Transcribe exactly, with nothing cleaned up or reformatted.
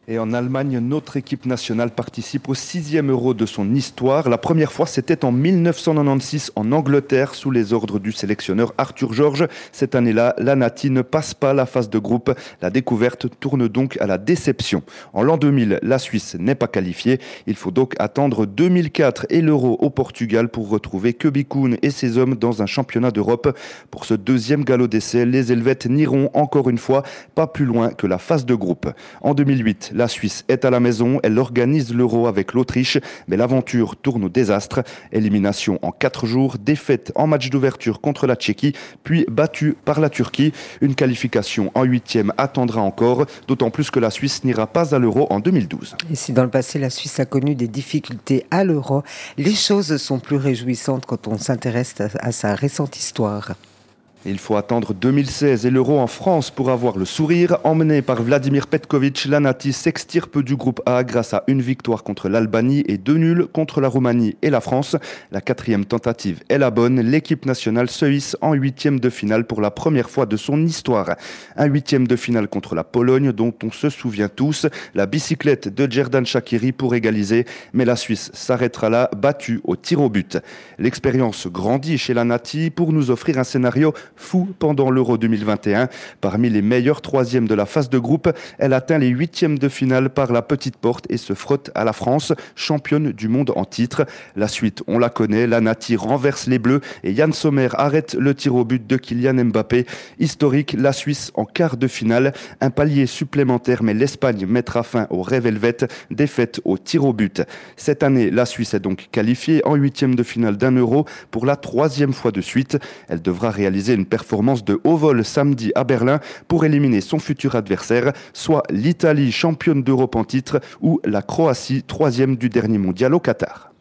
Et en Allemagne, notre équipe nationale participe au sixième Euro de son histoire. La première fois, c'était en mille neuf cent quatre-vingt-seize en Angleterre, sous les ordres du sélectionneur Arthur Georges. Cette année-là, la Nati ne passe pas la phase de groupe. La découverte tourne donc à la déception. En l'an deux mille, la Suisse n'est pas qualifiée. Il faut donc attendre deux mille quatre et l'Euro au Portugal pour retrouver Kobe Koen et ses hommes dans un championnat d'Europe. Pour ce deuxième galop d'essai, les Helvètes n'iront encore une fois pas plus loin que la phase de groupe. En deux mille huit, la Suisse est à la maison, elle organise l'Euro avec l'Autriche, mais l'aventure tourne au désastre. Élimination en quatre jours, défaite en match d'ouverture contre la Tchéquie, puis battue par la Turquie. Une qualification en huitième attendra encore, d'autant plus que la Suisse n'ira pas à l'Euro en deux mille douze. Et si dans le passé la Suisse a connu des difficultés à l'Euro, les choses sont plus réjouissantes quand on s'intéresse à, à sa récente histoire. Il faut attendre deux mille seize et l'Euro en France pour avoir le sourire. Emmené par Vladimir Petkovic, la Nati s'extirpe du groupe A grâce à une victoire contre l'Albanie et deux nuls contre la Roumanie et la France. La quatrième tentative est la bonne. L'équipe nationale se hisse en huitième de finale pour la première fois de son histoire. Un huitième de finale contre la Pologne dont on se souvient tous. La bicyclette de Xherdan Shaqiri pour égaliser, mais la Suisse s'arrêtera là, battue au tir au but. L'expérience grandit chez la Nati pour nous offrir un scénario fou pendant l'Euro deux mille vingt et un. Parmi les meilleurs troisièmes de la phase de groupe, elle atteint les huitièmes de finale par la petite porte et se frotte à la France, championne du monde en titre. La suite, on la connaît, la Nati renverse les Bleus et Yann Sommer arrête le tir au but de Kylian Mbappé. Historique, la Suisse en quart de finale. Un palier supplémentaire, mais l'Espagne mettra fin au rêve helvète, défaite au tir au but. Cette année, la Suisse est donc qualifiée en huitième de finale d'un Euro pour la troisième fois de suite. Elle devra réaliser une performance de haut vol samedi à Berlin pour éliminer son futur adversaire, soit l'Italie championne d'Europe en titre ou la Croatie troisième du dernier mondial au Qatar.